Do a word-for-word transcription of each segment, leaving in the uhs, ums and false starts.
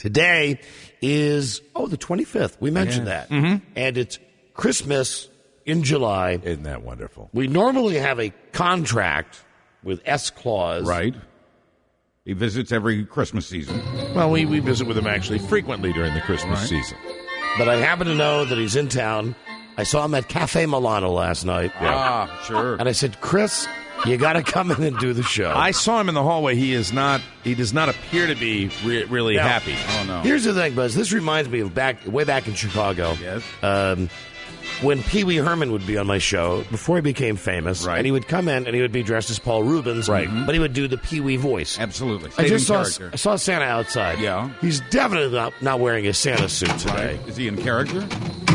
Today is, oh, the twenty-fifth. We mentioned Yeah. that. Mm-hmm. And it's Christmas in July. Isn't that wonderful? We normally have a contract with S-Clause. Right. He visits every Christmas season. Well, we, we visit with him actually frequently during the Christmas Right. season. But I happen to know that he's in town. I saw him at Cafe Milano last night. Ah, sure. And I said, Chris, you got to come in and do the show. I saw him in the hallway. He is not. He does not appear to be re- really Yeah. happy. Oh, no. Here's the thing, Buzz. This reminds me of back way back in Chicago. Yes. Um, when Pee Wee Herman would be on my show before he became famous, Right. and he would come in and he would be dressed as Paul Rubens, Right. but he would do the Pee Wee voice. Absolutely. I Stayed just in saw character. I saw Santa outside. Yeah. He's definitely not, not wearing his Santa suit today. Right. Is he in character?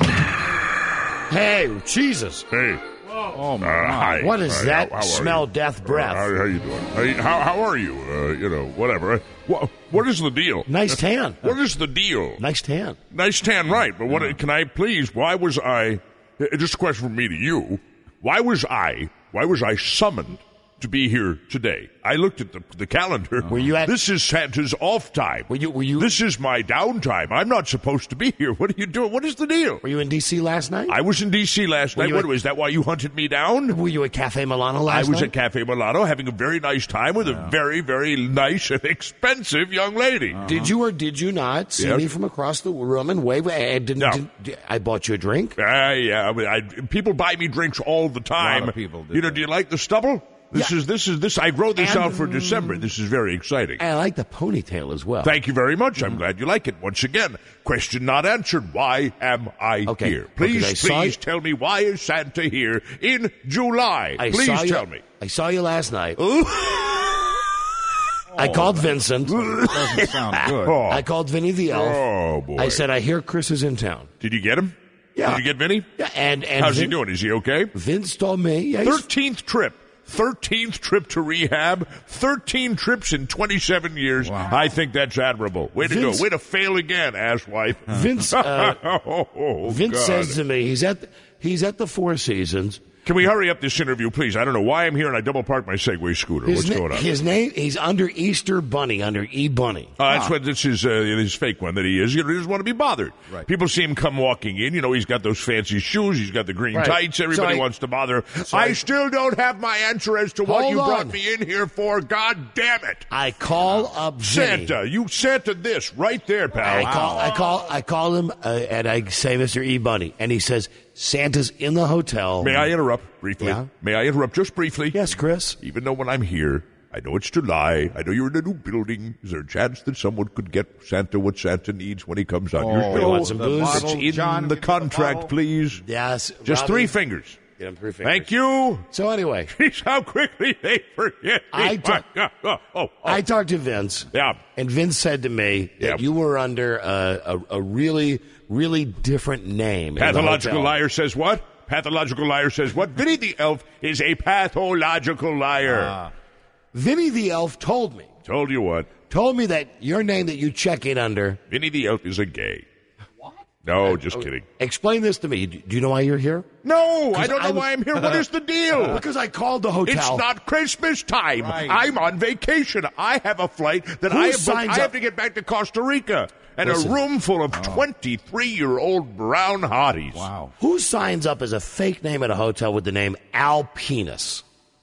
Hey, Jesus! Hey, Oh, my uh, God. hi. What is Hi, that? how- how are Smell you? death Uh, breath. how, how you doing? Hey, how, how are you? Uh, you know, whatever. Uh, What, what is the deal? Nice tan. What is the deal? Nice tan. Nice tan, right. But what? Can I please, why was I, uh, just a question from me to you, why was I, why was I summoned to be here today? I looked at the, the calendar. Were you at- This is Santa's off time. Were you- were you- This is my downtime. I'm not supposed to be here. What are you doing? What is the deal? Were you in D C last night? I was in D C last night. you What, at- was that why you hunted me down? Were you at Cafe Milano I last was night? at Cafe Milano having a very nice time with a very, very nice and expensive young lady. Did you or did you not see Yes. me from across the room and wave? I didn't. No. didn't- I bought you a drink. Uh, yeah, I mean, I, people buy me drinks all the time. A lot of people do You know, that. do you like the stubble? This Yeah. is this is this. I wrote this And- out for December. This is very exciting. And I like the ponytail as well. Thank you very much. I'm glad you like it. Once again, question not answered. Why am I Okay. here? Okay, Please, I saw please you- tell me, why is Santa here in July? I please saw you, tell me. I saw you last night. I called Vincent. Doesn't sound good. Oh, I called Vinny the Elf. oh, boy. I said, I hear Chris is in town. Did you get him? Yeah. Did you get Vinny? Yeah, and and How's he Vin- doing? Is he okay? Vince told me. Yeah, he's- Thirteenth trip. Thirteenth trip to rehab. Thirteen trips in twenty-seven years. Wow. I think that's admirable. Way to Vince- go. Way to fail again, asswife. Vince. Uh, oh, Vince God. says to me, he's at he's at the Four Seasons. Can we hurry up this interview, please? I don't know why I'm here and I double parked my Segway scooter. His What's na- going on? His name. He's under Easter Bunny, under E Bunny. Uh, that's what this is. Uh, his fake one that he is. You know, he doesn't want to be bothered. Right. People see him come walking in. You know, he's got those fancy shoes. He's got the green Right. tights. Everybody So I- wants to bother. so I, I- still don't have my answer as to what Hold you brought on. me in here for. God damn it! I call up Vinny. Santa, you Santa this right there, pal. I call, I call, I call him, uh, and I say, Mister E. Bunny, and he says, Santa's in the hotel. May I interrupt briefly? Yeah. May I interrupt just briefly? Yes, Chris. Even though when I'm here, I know it's July. I know you're in a new building. Is there a chance that someone could get Santa what Santa needs when he comes out your Oh, show? you want some the booze? It's bottle, in John, the give me contract, bottle. please. Yes. Just Robin. three fingers. Get him three fingers. Thank you. So anyway, Jeez, how quickly they forget. me. I ta- oh, oh, oh. I talked to Vince. Yeah. And Vince said to me that Yeah. you were under a, a, a really, really different name. in the Pathological hotel. liar says what? Pathological liar says what? Vinny the Elf is a pathological liar. Ah. Vinny the Elf told me, Told you what? told me that your name that you check in under. Vinny the Elf is a gay. What? No, just kidding. Explain this to me. Do you know why you're here? No, I don't know I- why I'm here. What is the deal? Because I called the hotel. It's not Christmas time. Right. I'm on vacation. I have a flight that Who I have booked. signs I have up- to get back to Costa Rica. And Listen. a room full of twenty-three-year-old brown hotties. Wow. Who signs up as a fake name at a hotel with the name Al Penis?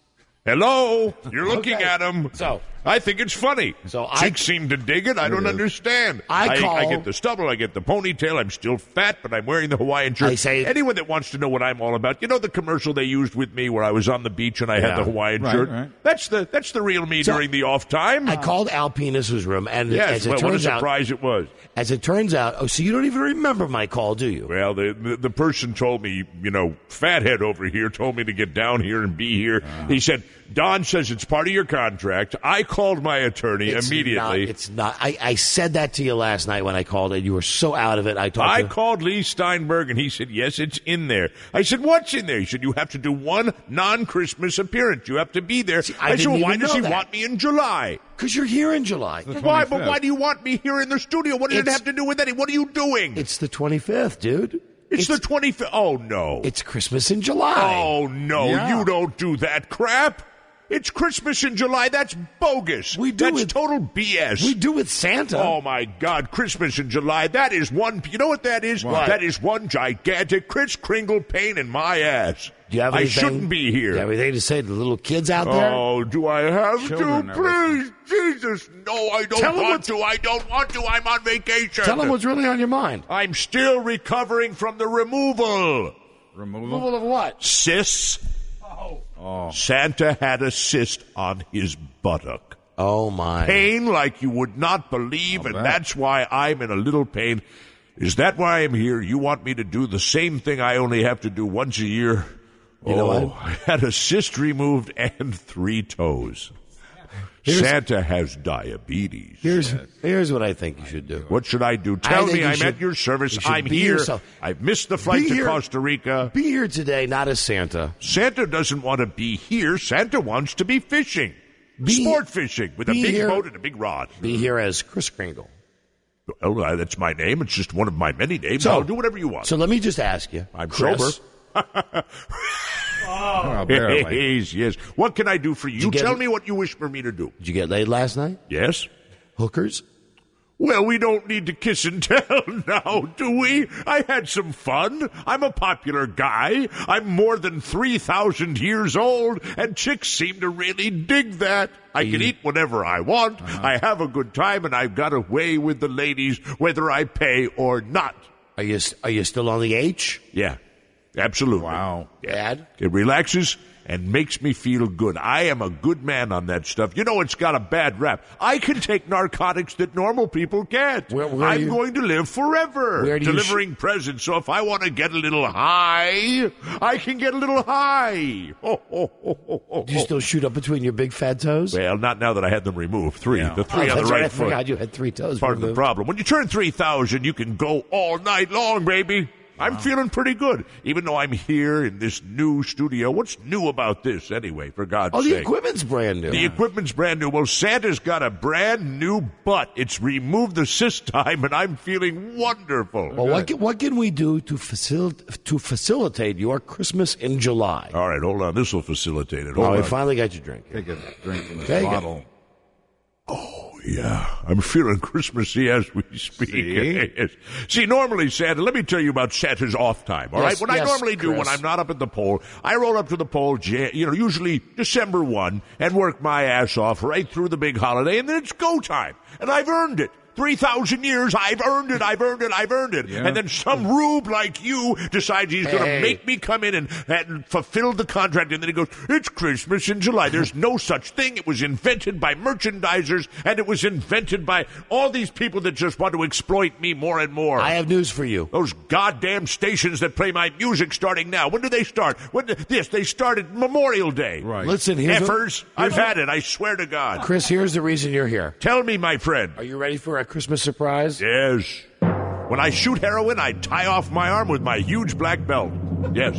Hello? You're looking Okay. at him. So- I think it's funny. So I- Chicks seem to dig it. I don't understand. I call- I get the stubble. I get the ponytail. I'm still fat, but I'm wearing the Hawaiian shirt. I say- Anyone that wants to know what I'm all about, you know the commercial they used with me where I was on the beach and I Yeah. had the Hawaiian Right, shirt? right. That's the that's the real me So- during the off time. I called Al Penis's room, and yes, as it well, what a turns out, surprise it was. as it turns out, oh, so you don't even remember my call, do you? Well, the, the the person told me, you know, fathead over here told me to get down here and be here. Uh-huh. He said, Don says it's part of your contract. I called my attorney It's immediately. Not, it's not. I, I said that to you last night when I called, and you were so out of it. I talked. I to, called Lee Steinberg, and he said, yes, it's in there. I said, what's in there? He said, you have to do one non-Christmas appearance. You have to be there. See, I I, said, didn't well, why even does know he that. want me in July? because you're here in July. Why? But twenty-fifth. why do you want me here in the studio? What does it It's- have to do with that? What are you doing? It's the twenty-fifth, dude. It's, the twenty-fifth. Oh, no. It's Christmas in July. Oh, no. Yeah. You don't do that crap. It's Christmas in July. That's bogus. We do That's it- total B S. We do with Santa. Oh, my God. Christmas in July. That is one. You know what that is? What? That is one gigantic Kris Kringle pain in my ass. Do you have I anything- shouldn't be here. Do you have anything to say to the little kids out there? Oh, do I have Children to? are Please, Jesus. No, I don't Tell 'em want what's- to. I don't want to. I'm on vacation. Tell them what's really on your mind. I'm still recovering from the removal. Removal. Removal of what? Cysts. Oh. Santa had a cyst on his buttock. Oh, my. Pain like you would not believe, I'll and bet. that's why I'm in a little pain. Is that why I'm here? You want me to do the same thing I only have to do once a year? You know oh, what? I had a cyst removed and three toes. Here's- Santa has diabetes. Here's, here's what I think you should do. What should I do? I Tell think me you I'm should- at your service. you should I'm be here. yourself. I've missed the flight Be to here. Costa Rica. Be here today, not as Santa. Santa doesn't want to be here. Santa wants to be fishing. Be- Sport fishing with a be big here. boat and a big rod. Be here as Kris Kringle. Oh, uh, that's my name. It's just one of my many names. So- I'll do whatever you want. So let me just ask you. I'm Chris, sober. Oh, barely. Yes, yes. What can I do for you? you get- Tell me what you wish for me to do. Did you get laid last night? Yes? Hookers? Well, we don't need to kiss and tell now, do we? I had some fun. I'm a popular guy. I'm more than three thousand years old, and chicks seem to really dig that. I can you- eat whatever I want. I have a good time, and I've got away with the ladies whether I pay or not. Are you are you still on the H? Yeah, absolutely. Wow. Dad? It relaxes and makes me feel good. I am a good man on that stuff. You know, it's got a bad rap. I can take narcotics that normal people can't. Where- where are I'm you- going to live forever, Where do you delivering presents. So if I want to get a little high, I can get a little high. Ho, ho, ho, ho, ho, Do you still shoot up between your big fat toes? Well, not now that I had them removed. Three. Yeah. The three Oh, on that's the right. right I foot. forgot you had three toes. Part of the removed. problem. When you turn three thousand, you can go all night long, baby. I'm feeling pretty good, even though I'm here in this new studio. What's new about this, anyway, for God's Oh, the sake? equipment's brand new. The equipment's brand new. Well, Santa's got a brand new butt. It's removed the cyst time, and I'm feeling wonderful. Well, what can, what can we do to facilitate to facilitate your Christmas in July? All right, hold on. This will facilitate it. Hold Oh, we on. finally got your drink. Take a drink from this Take it. bottle. Yeah, I'm feeling Christmassy as we speak. See? Yes. See, normally Santa, let me tell you about Santa's off time, all right? Yes, What I yes, normally do when Chris. I'm not up at the pole, I roll up to the pole, Ja- you know, usually December first, and work my ass off right through the big holiday, and then it's go time. And I've earned it. three thousand years, I've earned it, I've earned it, I've earned it. Yeah. And then some rube like you decides he's going to Hey. make me come in and, and fulfill the contract, and then he goes, it's Christmas in July. There's no such thing. It was invented by merchandisers, and it was invented by all these people that just want to exploit me more and more. I have news for you. Those goddamn stations that play my music starting now. When do they start? When do, this, they started Memorial Day. Right. Listen, here's what- Effers, I've had it, I swear to God. Chris, here's the reason you're here. Tell me, my friend. Are you ready for a Christmas surprise? Yes. When I shoot heroin, I tie off my arm with my huge black belt. Yes.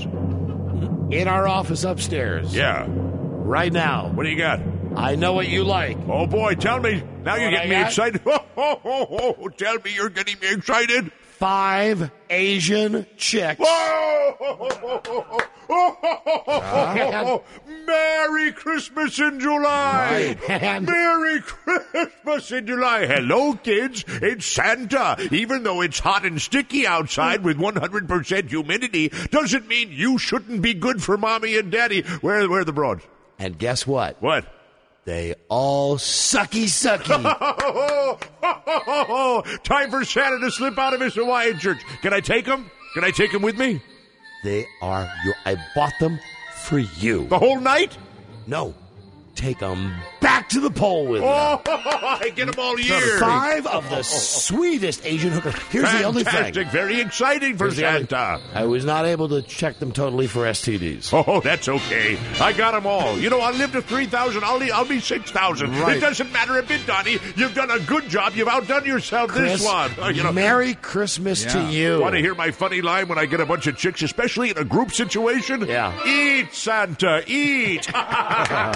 In our office upstairs. Yeah. Right now. What do you got? I know what you like. Oh, boy, tell me. Now you're What getting I me got? excited. Oh, oh, oh, oh, tell me you're getting me excited. Five Asian chicks. Oh, oh, oh, oh, oh, oh, oh, oh, oh. Merry Christmas in July. Right. And- Merry Christmas in July. Hello, kids. It's Santa. Even though it's hot and sticky outside with one hundred percent humidity, doesn't mean you shouldn't be good for mommy and daddy. Where, where are the broads? And guess what? What? They all sucky sucky. Oh, oh, oh, oh, oh. Time for Santa to slip out of his Hawaiian shirt. Can I take him? Can I take him with me? They are your. I bought them for you. The whole night? No, take them back to the pole with you. Oh, I get them all year. Five of the sweetest Asian hookers. Here's the only Fantastic. thing. Very exciting for Here's the only- Santa. I was not able to check them totally for S T Ds. Oh, that's okay. I got them all. You know, I'll live to three thousand. I'll, I'll be six thousand. Right. It doesn't matter a bit, Donnie. You've done a good job. You've outdone yourself Chris, this one. Uh, you know, Merry Christmas to Yeah. you. want to hear my funny line when I get a bunch of chicks, especially in a group situation? Yeah. Eat, Santa, eat.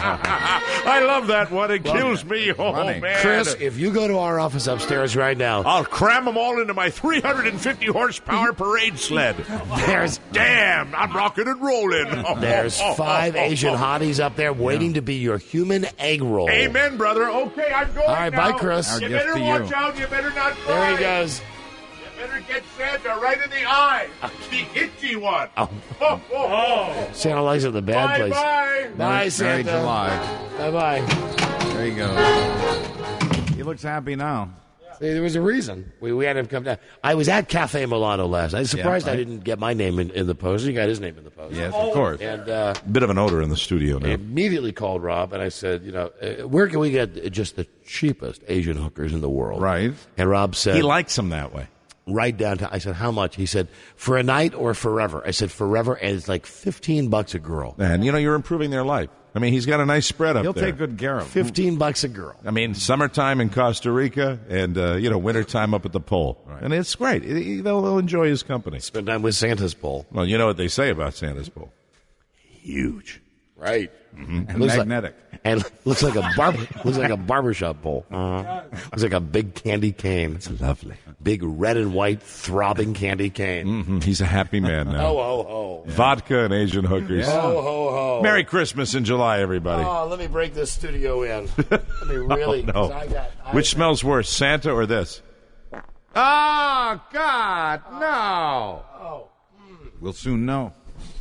I love that one. It kills me. Oh, Running. man. Chris, if you go to our office upstairs right now, I'll cram them all into my three hundred fifty horsepower parade sled. there's Damn, I'm rocking and rolling. Oh, there's oh, oh, five oh, oh, Asian oh. hotties up there waiting to be your human egg roll. Amen, brother. Okay, I'm going All right, now. bye, Chris. Our You gift better to watch you. out. You better not cry. There he goes. You better get Santa right in the eye. The itchy one. Oh. Oh, oh, oh. Santa likes it in the bad Bye, place. bye. Bye, Merry Santa. July. Bye-bye. There you go. He looks happy now. See, there was a reason. We, we had him come down. I was at Cafe Milano last night. I'm surprised right. I didn't get my name in, in the post. You got his name in the post. Yes, of course. And uh, Bit of an odor in the studio I now. immediately called Rob, and I said, you know, uh, where can we get just the cheapest Asian hookers in the world? Right. And Rob said, He likes them that way. right downtown. I said, how much? He said, for a night or forever? I said, forever, and it's like fifteen bucks a girl. And, you know, you're improving their life. I mean, he's got a nice spread up He'll there. take good care of him. fifteen bucks a girl. I mean, summertime in Costa Rica and, uh, you know, wintertime up at the pole. And it's great. It- it- they'll, they'll enjoy his company. Spend time with Santa's pole. Well, you know what they say about Santa's pole. Huge. Right. And Looks magnetic. Like, and looks like a barber looks like a barbershop pole. Uh-huh. Looks like a big candy cane. It's lovely. Big red and white throbbing candy cane. Mm-hmm. He's a happy man now. Ho ho ho. Vodka and Asian hookers. Yeah. Ho ho ho. Merry Christmas in July, everybody. Oh, let me break this studio in. Let me really. no. 'cause I got, I Which smells worse, Santa or this? Oh, God, no. We'll soon know.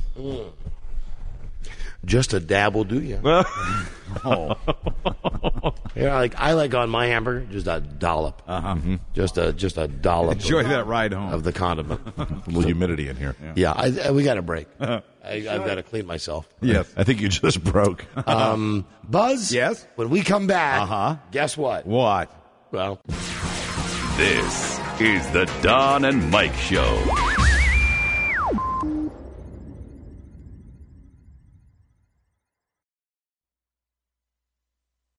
Just a dab will do you. Well, Oh, You know, like I like on my hamburger, just a dollop. uh-huh. Just a just a dollop. Enjoy of, that ride home. of the condiment. a little humidity in here. Yeah, I, I, we got a break. I, I've got to clean myself. Yes. I think you just broke. Um, Buzz. Yes? When we come back, Uh-huh. guess what? What? Well, This is the Don and Mike Show.